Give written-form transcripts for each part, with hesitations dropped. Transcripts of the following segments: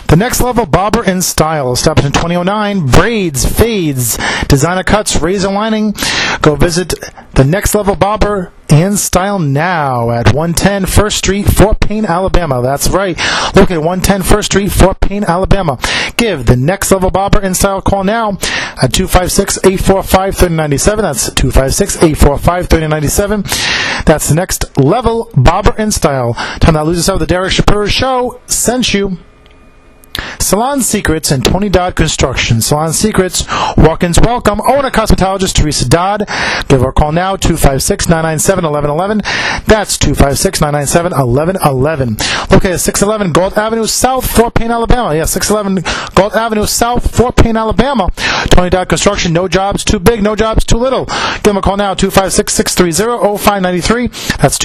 The Next Level Barber in Style, established in 2009. Braids, fades, designer cuts, razor lining. Go visit The Next Level Barber in Style now at 110 First Street, Fort Payne, Alabama. That's right. Located 110 First Street, Fort Payne, Alabama. Give The Next Level Barber in Style a call now at 256-845-3097. That's 256-845-3097. That's The Next Level Barber in Style. Time that loses out. The Derek Shapiro Show sent you. Salon Secrets and Tony Dodd Construction. Salon Secrets, walk-ins welcome. Owner cosmetologist Teresa Dodd. Give her a call now, 256-997-1111. That's 256-997-1111. Located at 611 Gold Avenue South, Fort Payne, Alabama. Yeah, 611 Gold Avenue South, Fort Payne, Alabama. Tony Dodd Construction, no jobs too big, no jobs too little. Give them a call now, 256-630-0593. That's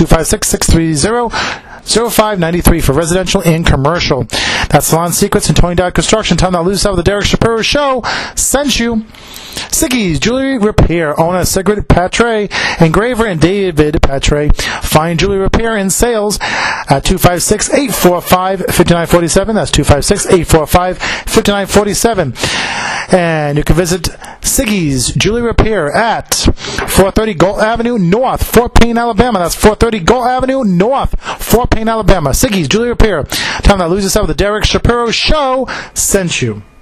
256-630-0593 for residential and commercial. That's Salon Secrets and Tony Dodd Construction. Time to lose out with the Derek Shapiro Show sent you. Siggy's Jewelry Repair. Owner Sigrid Patre, engraver and David Patre. Fine jewelry repair and sales at 256-845-5947. That's 256-845-5947. And you can visit Siggy's Jewelry Repair at 430 Gold Avenue North, Fort Payne, Alabama. That's 430 Gold Avenue North, Fort Payne, Alabama. Siggy's Jewelry Repair. Time that loses out with the Derek Shapiro Show sent you.